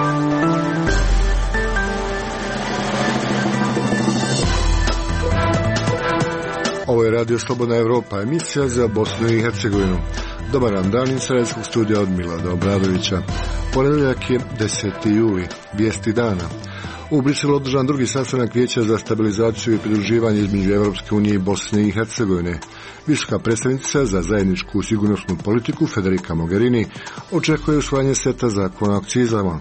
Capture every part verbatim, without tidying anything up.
Ovo je Radio Slobodna Evropa, emisija za Bosnu i Hercegovinu. Dobar nam dan iz Sarajevskog studija od Milada Obradovića. Ponedjeljak je deseti juli, vijesti dana. U Briselu održan drugi sastanak Vijeća za stabilizaciju i pridruživanje između Evropske unije i Bosne i Hercegovine. Visoka predstavnica za zajedničku sigurnosnu politiku Federica Mogherini očekuje usvajanje seta zakona o akcizama.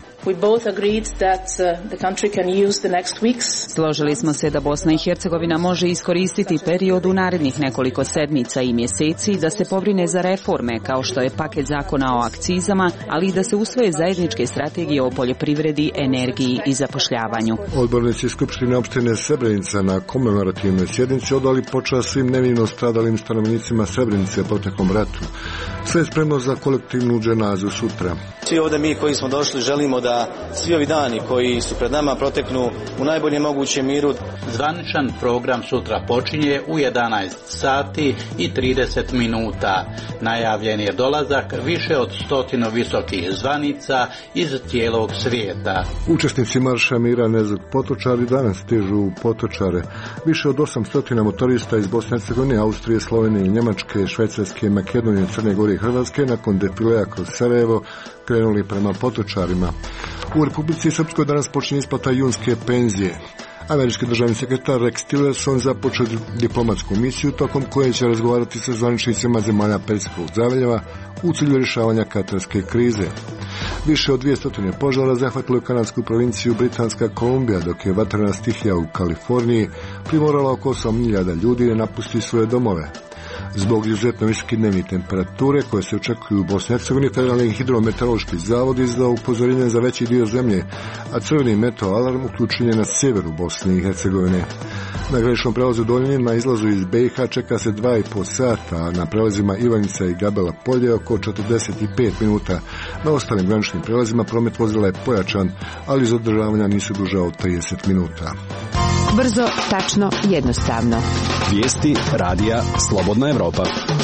Složili smo se da Bosna i Hercegovina može iskoristiti period u narednih nekoliko sedmica i mjeseci da se pobrine za reforme kao što je paket zakona o akcizama, ali i da se usvoje zajedničke strategije o poljoprivredi, energiji i zapošljavanju. Odbornici Skupštine opštine Srebrenica na komemorativnoj sjednici odali počast svim nevino stradalim stanovnicima Srebrenice proteklom ratu. Sve je spremno za kolektivnu dženazu sutra. Svi ovdje mi koji smo došli želimo da svi ovi dani koji su pred nama proteknu u najboljem mogućem miru. Zvaničan program sutra počinje u jedanaest sati i trideset minuta. Najavljen je dolazak više od stotinu visokih zvanica iz cijelog svijeta. Učesnici marša mira Nezog Potočari danas stižu u Potočare. Više od osamsto motorista iz Bosne i Hercegovine, Austrije, Slovenije, Njemačke, Švajcarske, Makedonije, Crne Gore i Hrvatske nakon defilea kroz Sarajevo krenuli prema Potočarima. U Republici Srpskoj danas počinje isplata junske penzije. Američki državni sekretar Rex Tillerson započeo diplomatsku misiju tokom koje će razgovarati sa zvaničnicima zemalja Perzijskog zaljeva u cilju rješavanja katarske krize. Više od dvjesto požara zahvatilo kanadsku provinciju Britanska Kolumbija, dok je vatrena stihija u Kaliforniji primorala oko osam hiljada ljudi da napusti svoje domove. Zbog izuzetno visoke dnevne temperature koje se očekuju u Bosni i Hercegovini, Federalni hidrometeorološki zavod izdao upozorenje za veći dio zemlje, a crveni meteo alarm uključen je na sjeveru Bosne i Hercegovine. Na graničnom prelazu Doljinin na izlazu iz B i H čeka se dva i po sata, a na prelazima Ivanjica i Gabela Polje oko četrdeset pet minuta. Na ostalim graničnim prelazima promet vozila je pojačan, ali iz održavanja nisu duže od trideset minuta. Brzo, tačno, jednostavno. Vijesti radija Slobodna Evropa.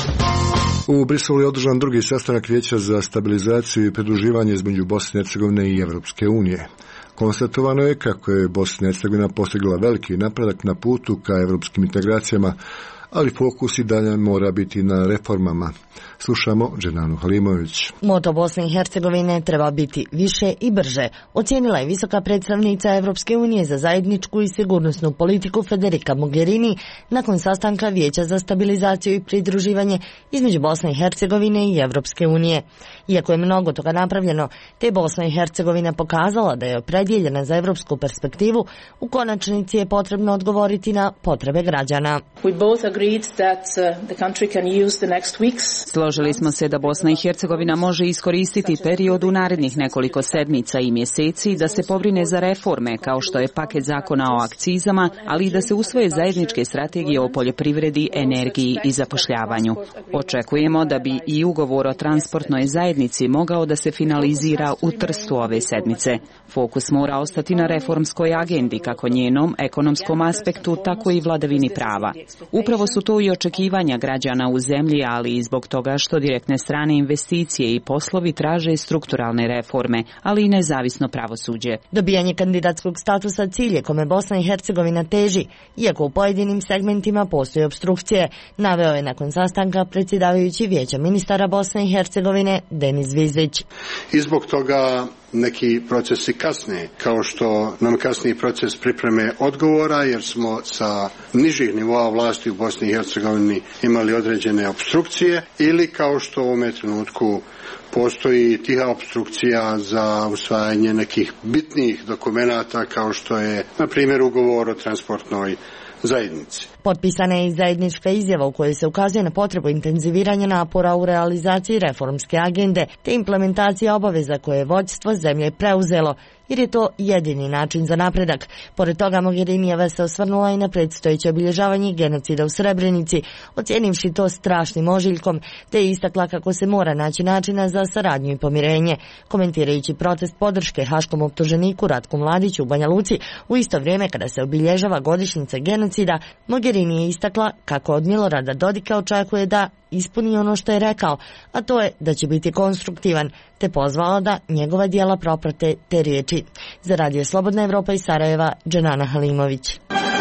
U Briselu je održan drugi sastanak Vijeća za stabilizaciju i pridruživanje između Bosne i Hercegovine i Evropske unije. Konstatovano je kako je Bosna i Hercegovina postigla veliki napredak na putu ka evropskim integracijama, ali fokus i dalje mora biti na reformama. Slušamo Dženanu Halimović. Moto Bosne i Hercegovine treba biti više i brže, ocijenila je visoka predstavnica Evropske unije za zajedničku i sigurnosnu politiku Federica Mogherini nakon sastanka Vijeća za stabilizaciju i pridruživanje između Bosne i Hercegovine i Evropske unije. Iako je mnogo toga napravljeno, te Bosna i Hercegovina pokazala da je opredjeljena za evropsku perspektivu, u konačnici je potrebno odgovoriti na potrebe građana. We both agreed that uh, the country can use the next weeks. Složili smo se da Bosna i Hercegovina može iskoristiti period u narednih nekoliko sedmica i mjeseci da se pobrine za reforme kao što je paket zakona o akcizama, ali i da se usvoje zajedničke strategije o poljoprivredi, energiji i zapošljavanju. Očekujemo da bi i ugovor o transportnoj zajednici mogao da se finalizira u Trstu ove sedmice. Fokus mora ostati na reformskoj agendi, kako njenom ekonomskom aspektu, tako i vladavini prava. Upravo su to i očekivanja građana u zemlji, ali i zbog toga što direktne strane investicije i poslovi traže strukturalne reforme, ali i nezavisno pravosuđe. Dobijanje kandidatskog statusa cilj je kome Bosna i Hercegovina teži, iako u pojedinim segmentima postoje opstrukcije, naveo je nakon sastanka predsjedavajući Vijeća ministara Bosne i Hercegovine Denis Zvizdić. I zbog toga neki procesi kasne, kao što nam kasni proces pripreme odgovora, jer smo sa nižih nivoa vlasti u Bosni i Hercegovini imali određene opstrukcije, ili kao što u ovome trenutku postoji tiha opstrukcija za usvajanje nekih bitnih dokumenata, kao što je, na primjer, ugovor o transportnoj zajednici. Potpisana je i zajednička izjava u kojoj se ukazuje na potrebu intenziviranja napora u realizaciji reformske agende te implementacija obaveza koje je vođstvo zemlje preuzelo, jer je to jedini način za napredak. Pored toga, Mogherinijeva se osvrnula i na predstojeće obilježavanje genocida u Srebrenici, ocijenivši to strašnim ožiljkom, te je istakla kako se mora naći načina za saradnju i pomirenje. Komentirajući protest podrške haškom optuženiku Ratku Mladiću u Banja Luci u isto vrijeme kada se obilježava godišnjica genocida, Mogherini Mogherini je istakla kako od Milorada Dodika očekuje da ispuni ono što je rekao, a to je da će biti konstruktivan, te pozvala da njegova djela proprate te riječi. Za Radio Slobodna Evropa iz Sarajeva, Dženana Halimović.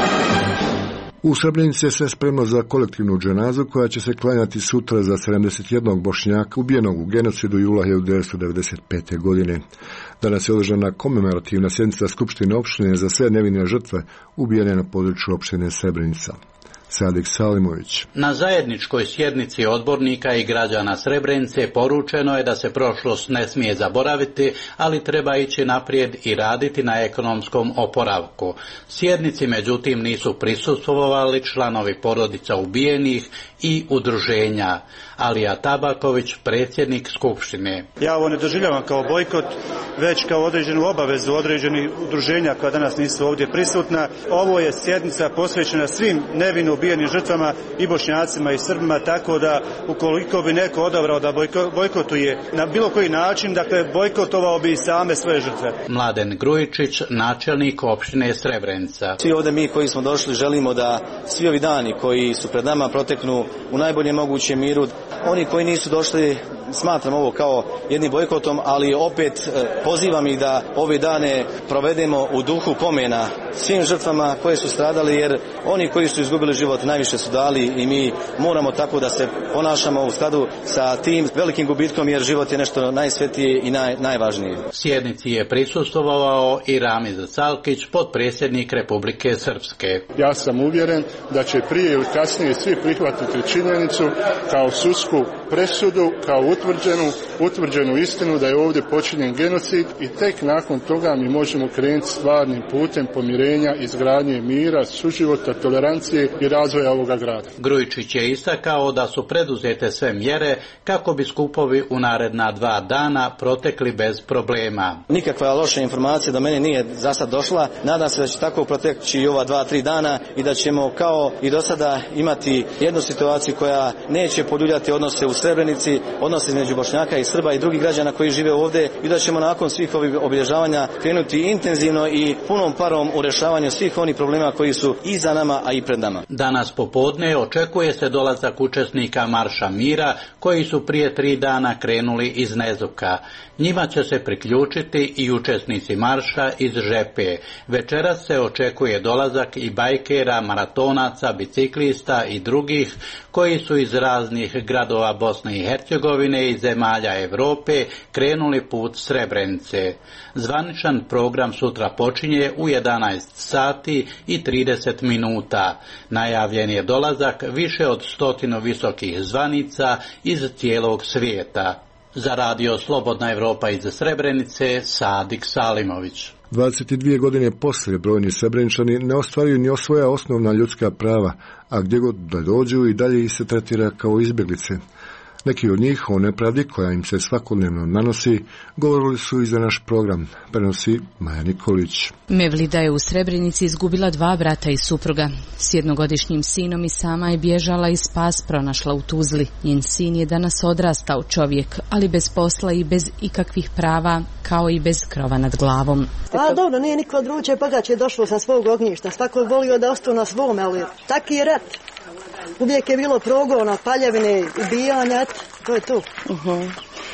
U Srebrenici je sve spremno za kolektivnu dženazu koja će se klanjati sutra za sedamdeset jednog Bošnjaka ubijenog u genocidu jula hiljadu devetsto devedeset pete. godine. Danas je održana komemorativna sjednica Skupštine opštine za sve nevine žrtve ubijene na području opštine Srebrenica. Sadik Salimović. Na zajedničkoj sjednici odbornika i građana Srebrenice poručeno je da se prošlost ne smije zaboraviti, ali treba ići naprijed i raditi na ekonomskom oporavku. Sjednici međutim nisu prisustvovali članovi porodica ubijenih i udruženja. Alija Tabaković, predsjednik Skupštine. Ja ovo ne doživljavam kao bojkot, već kao određenu obavezu određenih udruženja koja danas nisu ovdje prisutna. Ovo je sjednica posvećena svim nevino ubijenim žrtvama i Bošnjacima i Srbima, tako da ukoliko bi neko odabrao da bojkotuje na bilo koji način, dakle bojkotovao bi same svoje žrtve. Mladen Grujičić, načelnik opštine Srebrenica. Svi ovdje mi koji smo došli želimo da svi ovi dani koji su pred nama proteknu u najboljem mogućem miru. Oni koji nisu došli, smatram ovo kao jednim bojkotom, ali opet pozivam ih da ove dane provedemo u duhu pomena svim žrtvama koje su stradali, jer oni koji su izgubili život najviše su dali i mi moramo tako da se ponašamo u skladu sa tim velikim gubitkom, jer život je nešto najsvetije i naj, najvažnije. Sjednici je prisustvovao i Ramiz Calkić, potpredsjednik Republike Srpske. Ja sam uvjeren da će prije ili kasnije svi prihvatiti činjenicu kao sudsku presudu, kao utvrđenu, utvrđenu istinu da je ovdje počinjen genocid i tek nakon toga mi možemo krenuti stvarnim putem pomirenja, izgradnje mira, suživota, tolerancije i razvoja ovoga grada. Grujičić je istakao da su preduzete sve mjere kako bi skupovi u naredna dva dana protekli bez problema. Nikakva loša informacija do mene nije za sad došla. Nadam se da će tako proteći i ova dva, tri dana i da ćemo kao i do sada imati jednu situaciju koja neće poljuljati odnose u Srebrenici, odnose između Bošnjaka i Srba i drugih građana koji žive ovdje, i da ćemo nakon svih ovih obilježavanja krenuti intenzivno i punom parom u rješavanju svih onih problema koji su i za nama, a i pred nama. Danas popodne očekuje se dolazak učesnika Marša mira koji su prije tri dana krenuli iz Nezuka. Njima će se priključiti i učesnici marša iz Žepe. Večeras se očekuje dolazak i bajkera, maratonaca, biciklista i drugih koji su iz raznih gradova Bosne i Hercegovine i zemalja Europe krenuli put Srebrenice. Zvaničan program sutra počinje u jedanaest sati i trideset minuta. Najavljen je dolazak više od stotinu visokih zvanica iz cijelog svijeta. Za Radio Slobodna Evropa iz Srebrenice, Sadik Salimović. dvadeset dvije godine poslije brojni Srebreničani ne ostvaruju ni svoja osnovna ljudska prava, a gdje god da dođu i dalje ih se tretira kao izbjeglice. Neki od njih o nepravdi koja im se svakodnevno nanosi govorili su i za naš program, prenosi Maja Nikolić. Mevlida je u Srebrenici izgubila dva brata i supruga. S jednogodišnjim sinom i sama je bježala i spas pronašla u Tuzli. Njen sin je danas odrastao čovjek, ali bez posla i bez ikakvih prava, kao i bez krova nad glavom. A dobro, nije niko od vruće pogače došlo sa svog ognjišta. Svako volio da ostao na svom, ali taki je rat. Uvijek je bilo progona, paljevine, ubijanja, eto, to je to. Uh-huh.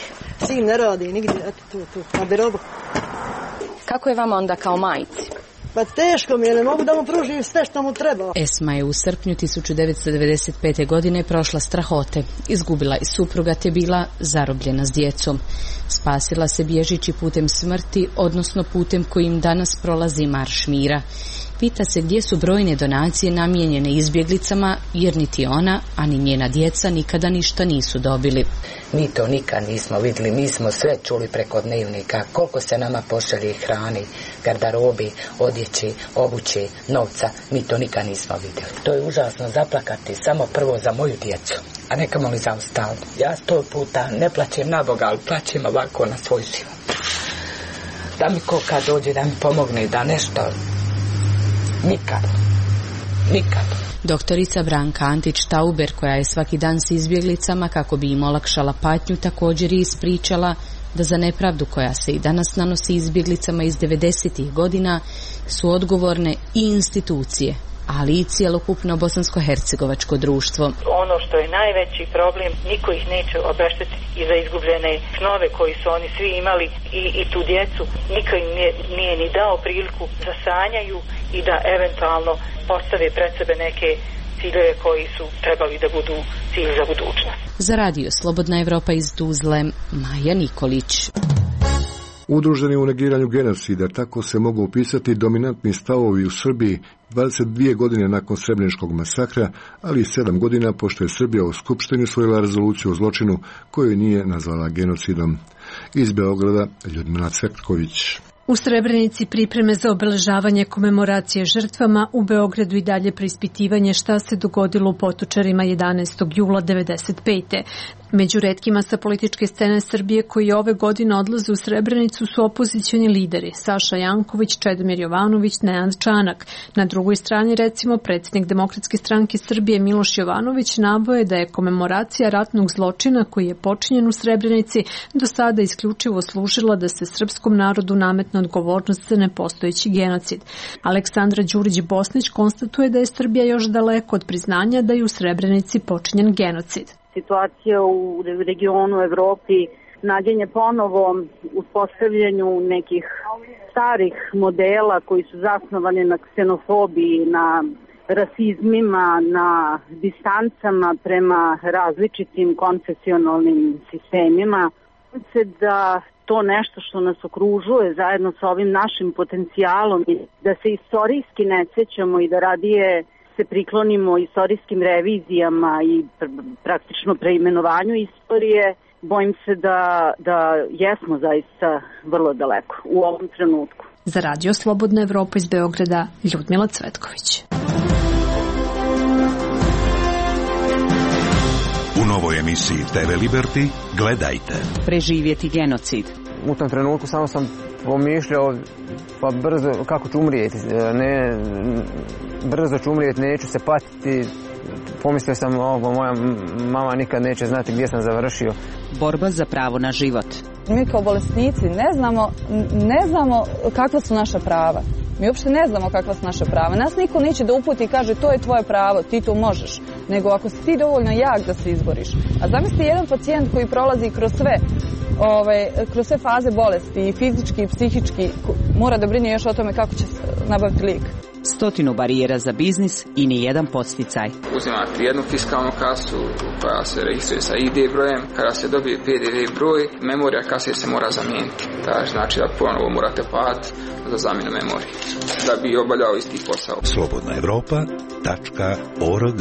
Sin ne radi nigdje, eto, tu, tu, na birobu. Kako je vama onda kao majci? Pa teško mi je, ne mogu da mu pružim sve što mu treba. Esma je u srpnju tisuću devetsto devedeset pete. godine prošla strahote. Izgubila je supruga te bila zarobljena s djecom. Spasila se bježići putem smrti, odnosno putem kojim danas prolazi Marš mira. Pita se gdje su brojne donacije namijenjene izbjeglicama, jer niti ona, a ni njena djeca nikada ništa nisu dobili. Mi to nikad nismo vidjeli, mi smo sve čuli preko dnevnika, koliko se nama pošalje hrani, garderobi, odjeći, obući, novca, mi to nikad nismo vidjeli. To je užasno zaplakati, samo prvo za moju djecu, a nekamo li za ostalo. Ja sto puta ne plaćem na Boga, ali plaćem ovako na svoj život. Da mi ko kad dođe da mi pomogne, da nešto... Nikad. Nikad. Doktorica Branka Antić-Tauber, koja je svaki dan s izbjeglicama kako bi im olakšala patnju, također je ispričala da za nepravdu koja se i danas nanosi izbjeglicama iz devedesetih godina su odgovorne i institucije, ali i cjelokupno bosansko-hercegovačko društvo. Ono što je najveći problem, niko ih neće obeštetiti i za izgubljene snove koji su oni svi imali i, i tu djecu. Niko im nije, nije ni dao priliku da sanjaju i da eventualno postave pred sebe neke ciljeve koji su trebali da budu cilj za budućnost. Za radio Slobodna Evropa iz Tuzle, Maja Nikolić. Udruženi u negiranju genocida, tako se mogu opisati dominantni stavovi u Srbiji dvadeset dvije godine nakon Srebreničkog masakra, ali i sedam godina pošto je Srbija u Skupštini usvojila rezoluciju o zločinu koju nije nazvala genocidom. Iz Beograda, Ljudmila Cvetković. U Srebrenici pripreme za obeležavanje komemoracije žrtvama, u Beogradu i dalje preispitivanje šta se dogodilo u Potočarima jedanaestog jula devedeset pete. Među retkima sa političke scene Srbije koji ove godine odlaze u Srebrenicu su opozicioni lideri Saša Janković, Čedomir Jovanović, Nenad Čanak. Na drugoj strani recimo predsjednik Demokratske stranke Srbije Miloš Jovanović navoje da je komemoracija ratnog zločina koji je počinjen u Srebrenici do sada isključivo služila da se srpskom narodu nametne odgovornost za nepostojeći genocid. Aleksandra Đurić-Bosnić konstatuje da je Srbija još daleko od priznanja da je u Srebrenici počinjen genocid. Situacija u regionu Evropi naginje ponovo uspostavljanju nekih starih modela koji su zasnovani na ksenofobiji, na rasizmima, na distancama prema različitim konfesionalnim sistemima. Se da to nešto što nas okružuje zajedno sa ovim našim potencijalom, da se istorijski ne sećamo i da radije se priklonimo istorijskim revizijama i praktično preimenovanju istorije, bojim se da, da jesmo zaista vrlo daleko u ovom trenutku. Za radio Slobodna Evropa iz Beograda, Ljudmila Cvetković. U novoj emisiji te ve Liberty gledajte. Preživjeti genocid. U tom trenutku samo sam pomišljao pa brzo kako ću umrijeti, ne, brzo ću umrijeti, neću se patiti. Pomislio sam, ovo, moja mama nikad neće znati gdje sam završio. Borba za pravo na život. Mi kao bolesnici ne znamo, ne znamo kakva su naša prava. Mi uopšte ne znamo kakva su naša prava. Nas niko neće da uputi i kaže to je tvoje pravo, ti to možeš. Nego ako si ti dovoljno jak da se izboriš. A zamisli jedan pacijent koji prolazi kroz sve, ove, kroz sve faze bolesti, i fizički i psihički, mora da brine još o tome kako će nabaviti lijek. Stotinu barijera za biznis i ni jedan podsticaj. Uzimate jednu fiskalnu kasu koja se registruje sa I D brojem. Kada se dobije P D V broj, memorija kase se mora zamijeniti. Znači da ponovo morate platiti za zamjenu memorije da bi obavljao isti posao. slobodna evropa tačka org.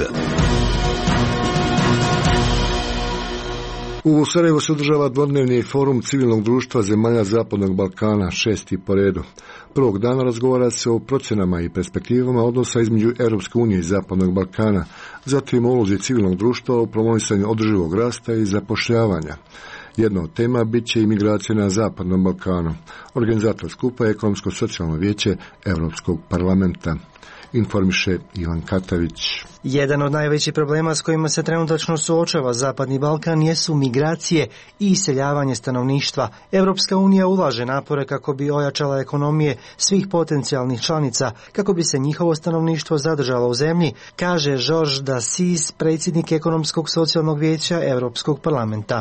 U Sarajevu se održava dvodnevni forum civilnog društva zemalja Zapadnog Balkana, šesti po redu. Prvog dana razgovara se o procjenama i perspektivama odnosa između Europske unije i Zapadnog Balkana, zatim o ulozi civilnog društva u promovisanju održivog rasta i zapošljavanja. Jedna od tema bit će imigracija na Zapadnom Balkanu. Organizator skupa je Ekonomsko-socijalno vijeće Europskog parlamenta. Informiše Ivan Katavić. Jedan od najvećih problema s kojima se trenutačno suočava Zapadni Balkan jesu migracije i iseljavanje stanovništva. Europska unija ulaže napore kako bi ojačala ekonomije svih potencijalnih članica, kako bi se njihovo stanovništvo zadržalo u zemlji, kaže Georges Dassis, predsjednik Ekonomskog socijalnog vijeća Europskog parlamenta.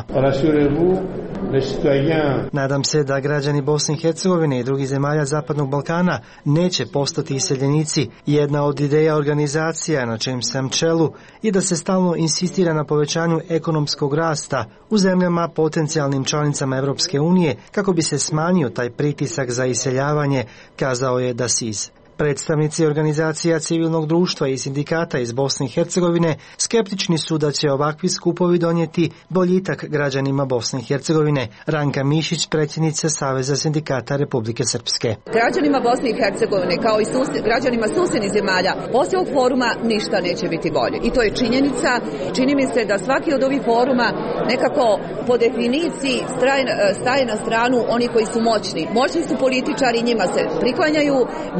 Nadam se da građani Bosne i Hercegovine i drugih zemalja Zapadnog Balkana neće postati iseljenici. Jedna od ideja organizacija na čem sam čelu je da se stalno insistira na povećanju ekonomskog rasta u zemljama potencijalnim članicama Europske unije kako bi se smanjio taj pritisak za iseljavanje, kazao je Dassis. Predstavnici organizacija civilnog društva i sindikata iz Bosne i Hercegovine skeptični su da će ovakvi skupovi donijeti boljitak građanima Bosne i Hercegovine. Ranka Mišić, predsjednica Saveza sindikata Republike Srpske. Građanima Bosne i Hercegovine kao i susjed, građanima susjednih zemalja poslije ovog foruma ništa neće biti bolje. I to je činjenica. Čini mi se da svaki od ovih foruma nekako po definiciji staje na stranu oni koji su moćni. Moćni su političari, njima se priklanjaju, moćni su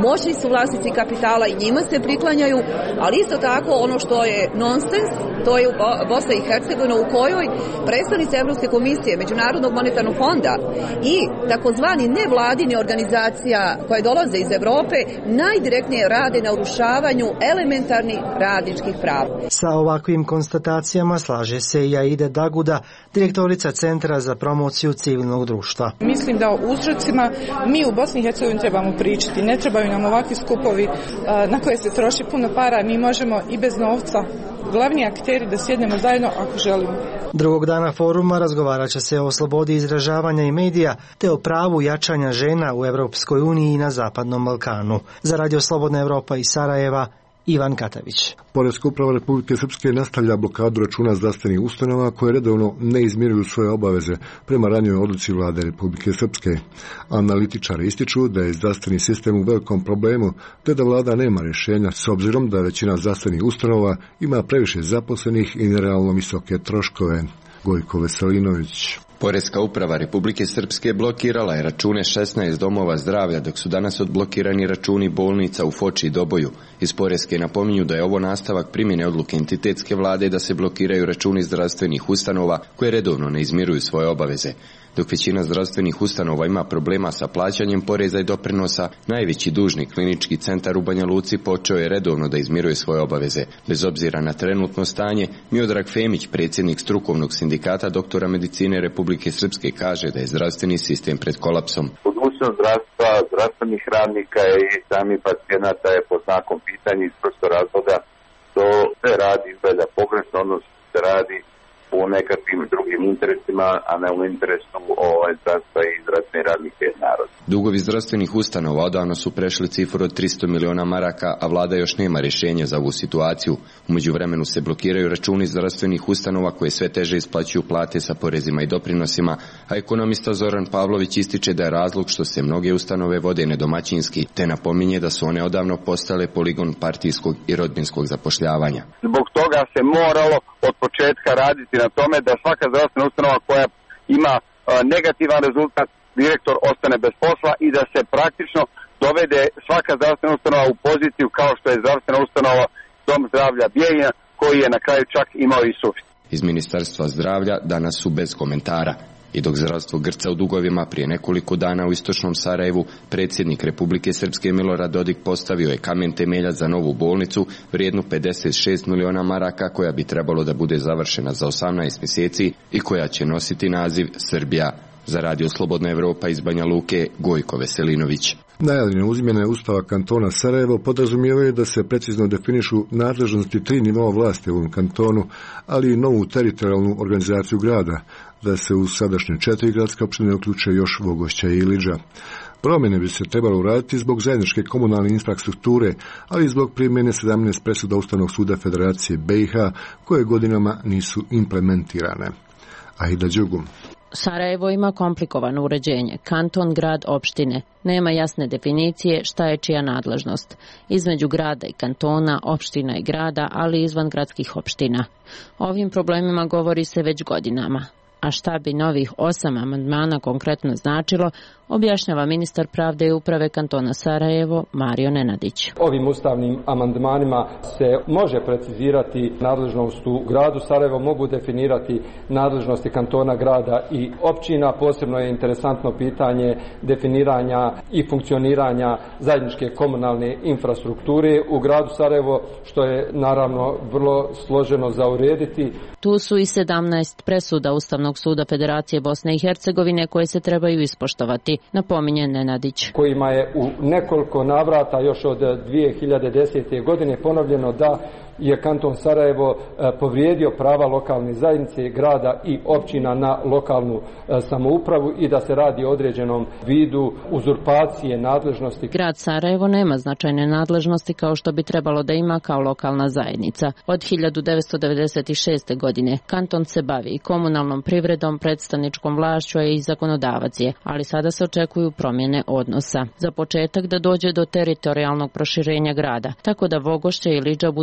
su vlasnici kapitala i njima se priklanjaju, ali isto tako ono što je nonsens, to je Bosna i Hercegovina u kojoj predstavnici Evropske komisije, Međunarodnog monetarnog fonda i takozvani nevladini organizacija koje dolaze iz Evrope najdirektnije rade na urušavanju elementarnih radničkih prava. Sa ovakvim konstatacijama slaže se i Aida Daguda, direktorica Centra za promociju civilnog društva. Mislim da o uzrocima mi u Bosni i Hercegovini trebamo pričati. Ne trebaju nam ovakvi skupovi na koje se troši puno para. Mi možemo i bez novca, glavni akteri, da sjednemo zajedno ako želimo. Drugog dana foruma razgovarat će se o slobodi izražavanja i medija te o pravu jačanja žena u Europskoj uniji i na Zapadnom Balkanu. Za Radio Slobodna Evropa iz Sarajeva, Ivan Katavić. Poreska uprava Republike Srpske nastavlja blokadu računa zdravstvenih ustanova koje redovno ne izmiruju svoje obaveze prema ranijoj odluci vlade Republike Srpske. Analitičari ističu da je zdravstveni sistem u velikom problemu te da vlada nema rješenja s obzirom da većina zdravstvenih ustanova ima previše zaposlenih i nerealno visoke troškove. Gojko Veselinović. Poreska uprava Republike Srpske blokirala je račune šesnaest domova zdravlja, dok su danas odblokirani računi bolnica u Foči i Doboju. Iz Poreske napominju da je ovo nastavak primjene odluke entitetske vlade da se blokiraju računi zdravstvenih ustanova koje redovno ne izmiruju svoje obaveze. Dok većina zdravstvenih ustanova ima problema sa plaćanjem poreza i doprinosa, najveći dužnik klinički centar u Banja Luci počeo je redovno da izmiruje svoje obaveze. Bez obzira na trenutno stanje, Miodrag Femić, predsjednik strukovnog sindikata doktora medicine Republike Srpske, kaže da je zdravstveni sistem pred kolapsom. Budućnost zdravstva, zdravstvenih radnika i sami pacijenata je pod znakom pitanja iz prostog razloga što se radi izgleda pogrešno, odnosno se radi u nekakvim drugim interesima, a ne u interesu ovaj, zdravstva i zdravstvenih radnika i naroda. Dugovi zdravstvenih ustanova odavno su prešli cifru od tristo miliona maraka, a vlada još nema rješenja za ovu situaciju. U međuvremenu se blokiraju računi zdravstvenih ustanova koje sve teže isplaćuju plate sa porezima i doprinosima, a ekonomista Zoran Pavlović ističe da je razlog što se mnoge ustanove vode nedomaćinski, te napominje da su one odavno postale poligon partijskog i rodbinskog zapošljavanja. Zbog toga se moralo od početka raditi na tome da svaka zdravstvena ustanova koja ima a, negativan rezultat, direktor ostane bez posla i da se praktično dovede svaka zdravstvena ustanova u poziciju kao što je zdravstvena ustanova Dom zdravlja Bijeljina, koji je na kraju čak imao i suficit. Iz Ministarstva zdravlja danas su bez komentara. I dok zdravstvo grca u dugovima, prije nekoliko dana u istočnom Sarajevu predsjednik Republike Srpske Milorad Dodik postavio je kamen temeljac za novu bolnicu vrijednu pedeset šest miliona maraka koja bi trebalo da bude završena za osamnaest mjeseci i koja će nositi naziv Srbija. Za Radio Slobodna Evropa iz Banja Luke, Gojko Veselinović. Najavljene izmjene Ustava kantona Sarajevo podrazumijevaju da se precizno definišu nadležnosti tri nivoa vlasti u ovom kantonu, ali i novu teritorijalnu organizaciju grada, da se u sadašnje četiri gradske opštine uključe još Vogošća i Ilidža. Promjene bi se trebalo uraditi zbog zajedničke komunalne infrastrukture, ali i zbog primjene sedamnaest presuda Ustavnog suda Federacije B i H, koje godinama nisu implementirane. Aida Đugum. Sarajevo ima komplikovano uređenje, kanton, grad, opštine. Nema jasne definicije šta je čija nadležnost. Između grada i kantona, opština i grada, ali i izvan gradskih opština. Ovim problemima govori se već godinama. A šta bi novih osam amandmana konkretno značilo, objašnjava ministar pravde i uprave kantona Sarajevo, Mario Nenadić. Ovim ustavnim amandmanima se može precizirati nadležnost u gradu Sarajevo, mogu definirati nadležnosti kantona, grada i općina. Posebno je interesantno pitanje definiranja i funkcioniranja zajedničke komunalne infrastrukture u gradu Sarajevo, što je naravno vrlo složeno za urediti. Tu su i sedamnaest presuda Ustavnog suda Federacije Bosne i Hercegovine koje se trebaju ispoštovati, napominje Nenadić. Kojima je u nekoliko navrata još od dvije hiljade desete. godine ponovljeno da je kanton Sarajevo povrijedio prava lokalne zajednice, grada i općina na lokalnu samoupravu i da se radi o određenom vidu uzurpacije nadležnosti. Grad Sarajevo nema značajne nadležnosti kao što bi trebalo da ima kao lokalna zajednica. Od hiljadu devetsto devedeset šeste. godine kanton se bavi i komunalnom privredom, predstavničkom vlašću i zakonodavac je, ali sada se očekuju promjene odnosa. Za početak da dođe do teritorijalnog proširenja grada, tako da Vogošće i Ilidža budu gradski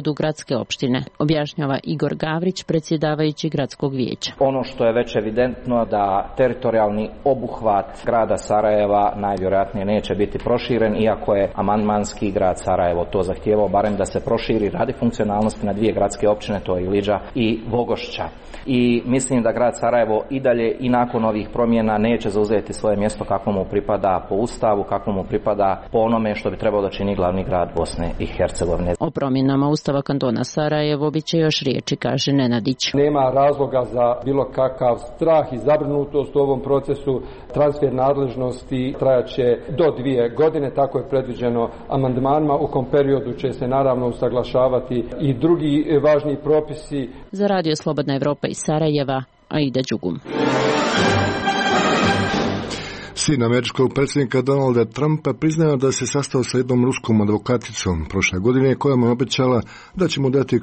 gradske opštine, objašnjava Igor Gavrić, predsjedavajući gradskog vijeća. Ono što je već evidentno da teritorijalni obuhvat grada Sarajeva najvjerojatnije neće biti proširen, iako je amandmanski grad Sarajevo to zahtijevao barem da se proširi radi funkcionalnosti na dvije gradske općine, to je Iliđa i Vogošća. I mislim da grad Sarajevo i dalje i nakon ovih promjena neće zauzeti svoje mjesto kako mu pripada po Ustavu, kako mu pripada po onome što bi trebao da čini glavni grad Bosne i Hercegovine. O promjenama Ustava kantona Sarajevo bit će još riječi, kaže Nenadić. Nema razloga za bilo kakav strah i zabrinutost u ovom procesu. Transfer nadležnosti trajaće do dvije godine, tako je predviđeno amandmanima. U kom periodu će se naravno usaglašavati i drugi važni propisi. Za Radio Slobodna Evropa iz Sarajeva, Aida Đugum. Sin američkog predsjednika Donalda Trumpa priznao da se sastao sa jednom ruskom advokaticom prošle godine koja mu je obećala da će mu dati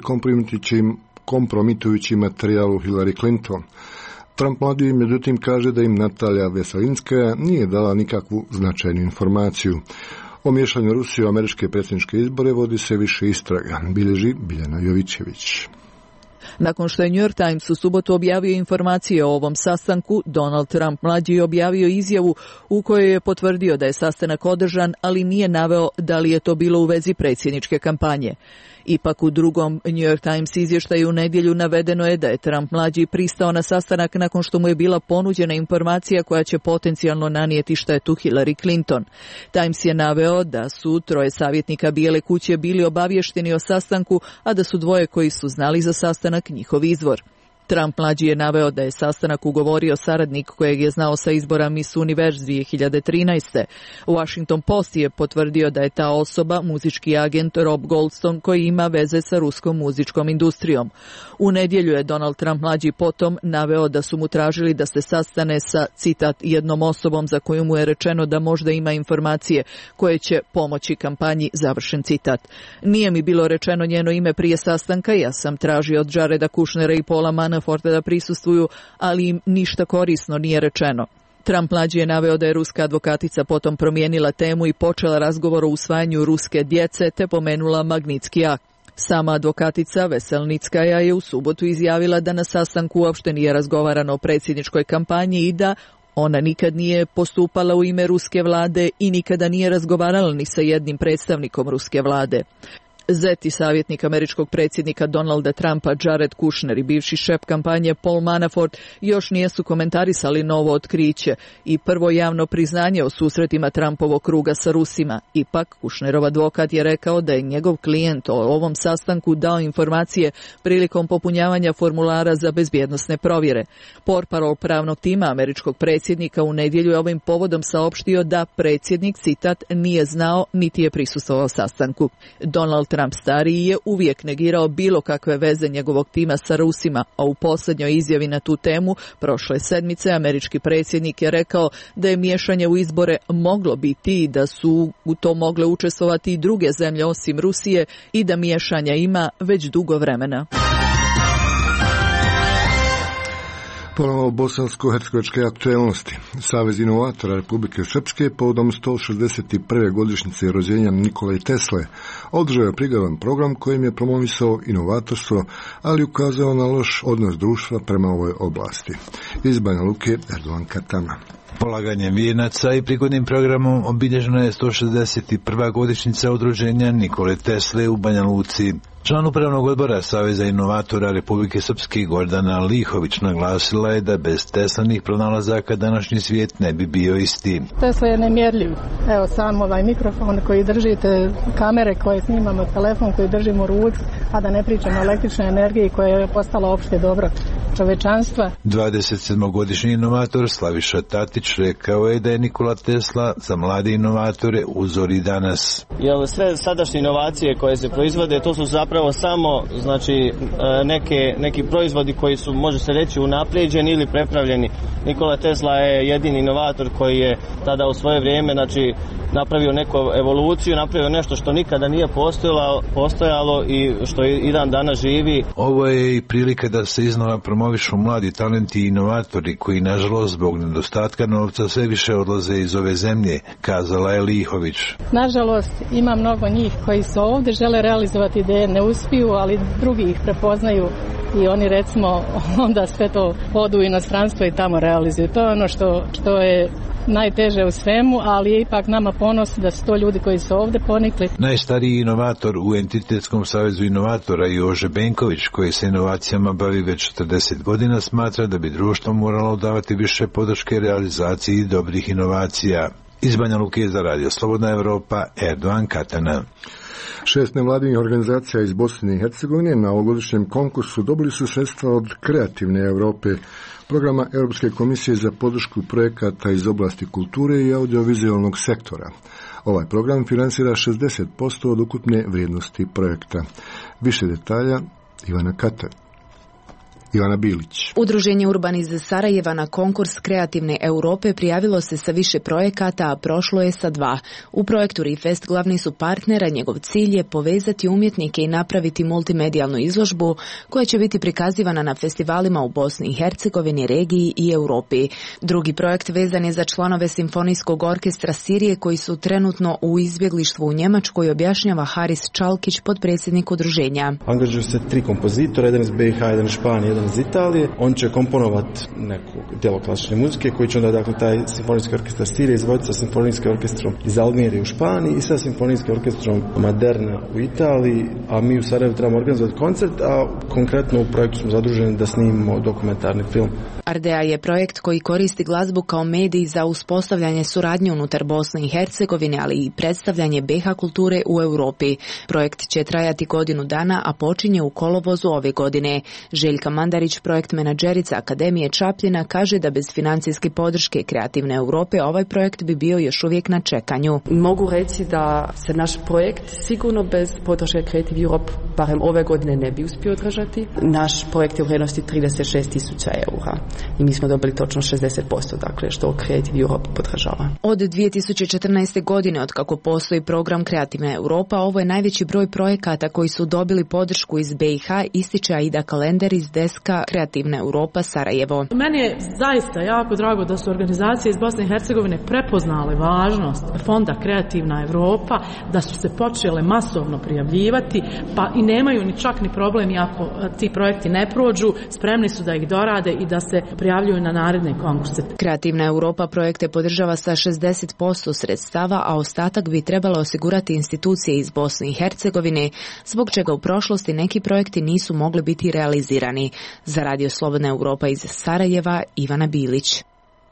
kompromitujući materijal u Hillary Clinton. Trump mladi međutim kaže da im Natalija Veselinskaja nije dala nikakvu značajnu informaciju. O miješanju Rusije u američke predsjedničke izbore vodi se više istraga, bilježi Biljana Jovićević. Nakon što je New York Times u subotu objavio informacije o ovom sastanku, Donald Trump mlađi je objavio izjavu u kojoj je potvrdio da je sastanak održan, ali nije naveo da li je to bilo u vezi predsjedničke kampanje. Ipak u drugom New York Times izvještaju u nedjelju navedeno je da je Trump mlađi pristao na sastanak nakon što mu je bila ponuđena informacija koja će potencijalno nanijeti štetu Hillary Clinton. Times je naveo da su troje savjetnika Bijele kuće bili obavješteni o sastanku, a da su dvoje koji su znali za sastanak njihov izvor. Trump mlađi je naveo da je sastanak ugovorio saradnik kojeg je znao sa izbora Miss Universe dvije hiljade trinaeste. Washington Post je potvrdio da je ta osoba muzički agent Rob Goldstone koji ima veze sa ruskom muzičkom industrijom. U nedjelju je Donald Trump mlađi potom naveo da su mu tražili da se sastane sa, citat, jednom osobom za koju mu je rečeno da možda ima informacije koje će pomoći kampanji, završen citat. Nije mi bilo rečeno njeno ime prije sastanka, ja sam tražio od Jareda Kushnera i Paula Manaforta da prisustvuju, ali im ništa korisno nije rečeno. Trump mlađi je naveo da je ruska advokatica potom promijenila temu i počela razgovor o usvajanju ruske djece te pomenula Magnitski akt. Sama advokatica Veselnickaja je u subotu izjavila da na sastanku uopšte nije razgovarano o predsjedničkoj kampanji i da ona nikad nije postupala u ime ruske vlade i nikada nije razgovarala ni sa jednim predstavnikom ruske vlade. Zet i savjetnik američkog predsjednika Donalda Trumpa Jared Kushner i bivši šef kampanje Paul Manafort još nisu komentarisali novo otkriće i prvo javno priznanje o susretima Trumpovog kruga sa Rusima. Ipak, Kushnerov advokat je rekao da je njegov klijent o ovom sastanku dao informacije prilikom popunjavanja formulara za bezbjednosne provjere. Portparol pravnog tima američkog predsjednika u nedjelju je ovim povodom saopštio da predsjednik, citat, nije znao niti je prisustvovao sastanku. Donald Trump stariji je uvijek negirao bilo kakve veze njegovog tima sa Rusima, a u posljednjoj izjavi na tu temu prošle sedmice američki predsjednik je rekao da je miješanje u izbore moglo biti i da su u to mogle učestvovati i druge zemlje osim Rusije i da miješanja ima već dugo vremena. Ponovo bosansko-hercegovačke aktualnosti. Savez inovatora Republike Srpske povodom sto šezdeset prve godišnjice rođenja Nikole Tesle održao je prigodan program kojim je promovisao inovatorstvo, ali ukazao na loš odnos društva prema ovoj oblasti. Iz Banja Luke, Erdogan Katana. Polaganjem vijenaca i prigodnim programom obilježena je sto šezdeset prva godišnjica od rođenja Nikole Tesle u Banja Luci. Član upravnog odbora Saveza inovatora Republike Srpske Gordana Lihović naglasila je da bez Teslanih pronalazaka današnji svijet ne bi bio isti. Tesla je nemjerljiv. Evo sam ovaj mikrofon koji držite, kamere koje snimamo, telefon koji držimo u ruci, a da ne pričamo o električnoj energiji koja je postala opšte dobro čovečanstva. dvadeset sedmogodišnji inovator Slaviša Tatić rekao je da je Nikola Tesla za mlade inovatore uzor i danas. Jer sve sadašnje inovacije koje se proizvode, to su zapravo samo znači neke, neki proizvodi koji su, može se reći, unaprijeđeni ili prepravljeni. Nikola Tesla je jedini inovator koji je tada u svoje vrijeme znači napravio neku evoluciju, napravio nešto što nikada nije postojalo, postojalo i što i dan danas živi. Ovo je i prilika da se iznova promovi promovišu mladi talenti i inovatori koji, nažalost, zbog nedostatka novca sve više odlaze iz ove zemlje, kazala je Lihović. Nažalost, ima mnogo njih koji su ovdje, žele realizovati ideje, ne uspiju, ali drugi ih prepoznaju i oni, recimo, onda sve to odu u inostranstvo i tamo realizuju. To je ono što, što je najteže u svemu, ali je ipak nama ponos da su to ljudi koji su ovdje ponikli. Najstariji inovator u Entitetskom savezu inovatora Jože Benković, koji se inovacijama bavi već četrdeset godina, smatra da bi društvo moralo davati više podrške realizaciji dobrih inovacija. Iz Banja Luke za Radio Slobodna Evropa, Erdogan Katana. Šest nevladinih organizacija iz Bosne i Hercegovine na ovogodišnjem konkursu dobili su sredstva od Kreativne Europe, programa Europske komisije za podršku projekata iz oblasti kulture i audiovizualnog sektora. Ovaj program finansira šezdeset posto od ukupne vrijednosti projekta. Više detalja Ivana Katar. Ivana Bilić. Udruženje Urban iz Sarajeva na konkurs Kreativne Europe prijavilo se sa više projekata, a prošlo je sa dva. U projektu Rifest glavni su partnera, njegov cilj je povezati umjetnike i napraviti multimedijalnu izložbu koja će biti prikazivana na festivalima u Bosni i Hercegovini, regiji i Europi. Drugi projekt vezan je za članove Simfonijskog orkestra Sirije koji su trenutno u izbjeglištvu u Njemačkoj, objašnjava Haris Čalkić, potpredsjednik udruženja. Angažuju se tri kompozitora, jedan iz B i H, jedan iz Španije, jedan iz Italije. On će komponovati neko djelo klasične muzike koji će onda, dakle, taj Simfonijski orkestar Sirije izvoditi sa Simfonijskim orkestrom iz Almire u Španiji i sa Simfonijskim orkestrom Maderna u Italiji, a mi u Sarajevu trebamo organizovati koncert, a konkretno u projektu smo zaduženi da snimimo dokumentarni film. Ardea je projekt koji koristi glazbu kao medij za uspostavljanje suradnje unutar Bosne i Hercegovine, ali i predstavljanje B H kulture u Europi. Projekt će trajati godinu dana, a počinje u kolovozu ove godine. Željka Mandarić, projekt menadžerica Akademije Čapljina, kaže da bez financijske podrške Kreativne Europe ovaj projekt bi bio još uvijek na čekanju. Mogu reći da se naš projekt sigurno bez podrške Creative Europe barem ove godine ne bi uspio održati. Naš projekt je u vrijednosti trideset šest tisuća eura i mi smo dobili točno šezdeset posto, dakle, što Creative Europe podržava. Od dvije tisuće četrnaeste. godine, od kako postoji program Kreativna Europa, ovo je najveći broj projekata koji su dobili podršku iz B i H, ističe Aida Kalender iz deska Kreativna Europa Sarajevo. Meni je zaista jako drago da su organizacije iz Bosne i Hercegovine prepoznale važnost fonda Kreativna Europa, da su se počele masovno prijavljivati, pa i nemaju ni čak ni problem i ako ti projekti ne prođu, spremni su da ih dorade i da se prijavljuju na naredne konkurse. Kreativna Europa projekte podržava sa šezdeset posto sredstava, a ostatak bi trebalo osigurati institucije iz Bosne i Hercegovine, zbog čega u prošlosti neki projekti nisu mogli biti realizirani. Za Radio Slobodna Europa iz Sarajeva, Ivana Bilić.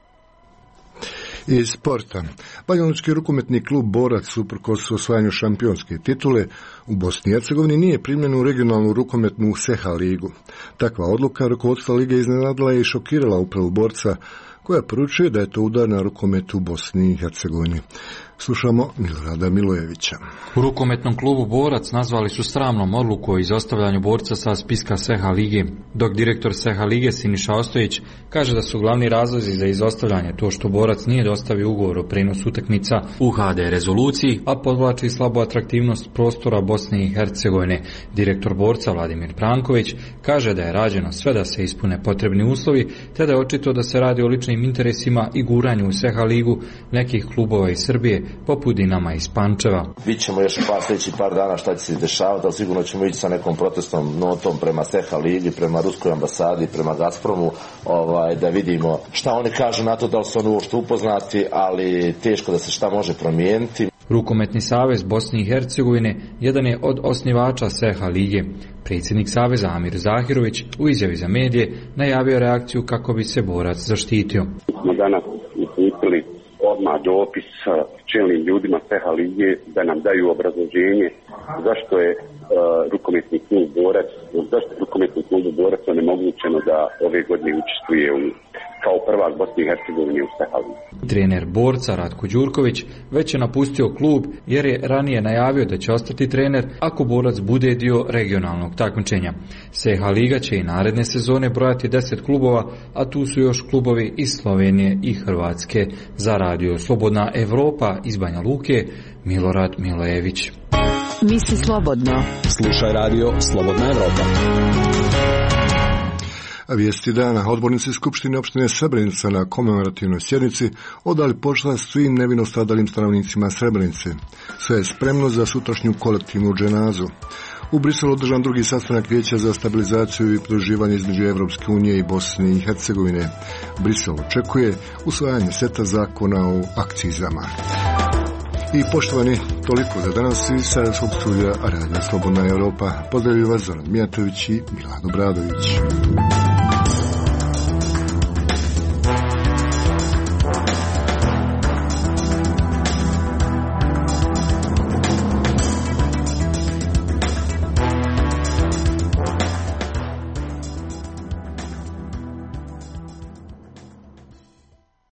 Iz sporta. Banjalučki rukometni klub Borac, uprkos osvajanju šampionske titule u Bosni i Hercegovini, nije primljen u regionalnu rukometnu S E H A ligu. Takva odluka rukovodstva lige iznenadila je i šokirala upravu Borca, koja poručuje da je to udar na rukomet u Bosni i Hercegovini. Slušamo Milorada Milojevića. U rukometnom klubu Borac nazvali su sramnom odluku o izostavljanju Borca sa spiska S E H A lige, dok direktor S E H A lige Siniša Ostojić kaže da su glavni razlozi za izostavljanje to što Borac nije dostavio ugovor o prenosu utakmica u H D rezoluciji, a podvlači slabu atraktivnost prostora Bosne i Hercegovine. Direktor Borca Vladimir Branković kaže da je rađeno sve da se ispune potrebni uslovi, te da je očito da se radi o ličnim interesima i guranju u S E H A ligu nekih klubova iz Srbije, poput Dinama iz Pančeva. Vidjet ćemo još par sljedećih par dana šta će se dešavati, ali sigurno ćemo ići sa nekom protestnom notom prema S E H A ligi, prema Ruskoj ambasadi, prema Gazpromu, ovaj, da vidimo šta oni kažu na to, da li su oni uopšte upoznati, ali teško da se šta može promijeniti. Rukometni savez Bosne i Hercegovine jedan je od osnivača S E H A lige. Predsjednik saveza Amir Zahirović u izjavi za medije najavio reakciju kako bi se Borac zaštitio. Smo danas uputili odmah dopis čelnim ljudima S E H A lige da nam daju obrazloženje zašto je uh, rukometni klub Borac, zašto je rukometni klub Borac onemogućeno da ove godine učestvuje u, kao prvak Bosne i Hercegovine u S E H A ligi. Trener Borca Ratko Đurković već je napustio klub jer je ranije najavio da će ostati trener ako Borac bude dio regionalnog takmičenja. S E H A liga će i naredne sezone brojati deset klubova, a tu su još klubovi iz Slovenije i Hrvatske. Za Radio Slobodna Evropa iz Banja Luke, Milorad Milojević. Misli slobodno. Slušaj Radio Slobodna Evropa. Vijesti dana. Odbornici Skupštine opštine Srebrenica na komemorativnoj sjednici odali počast svim nevino stradalim stanovnicima Srebrenice. Sve je spremno za sutrašnju kolektivnu dženazu. U Briselu održan drugi sastanak Vijeća za stabilizaciju i pridruživanje između Evropske unije i Bosne i Hercegovine. Brisel očekuje usvajanje seta zakona o akcizama. I poštovani, toliko za danas iz Sarajevskog studija Radija Slobodna Europa. Pozdravljaju vas Zoran Mijatović i Milano Bradović.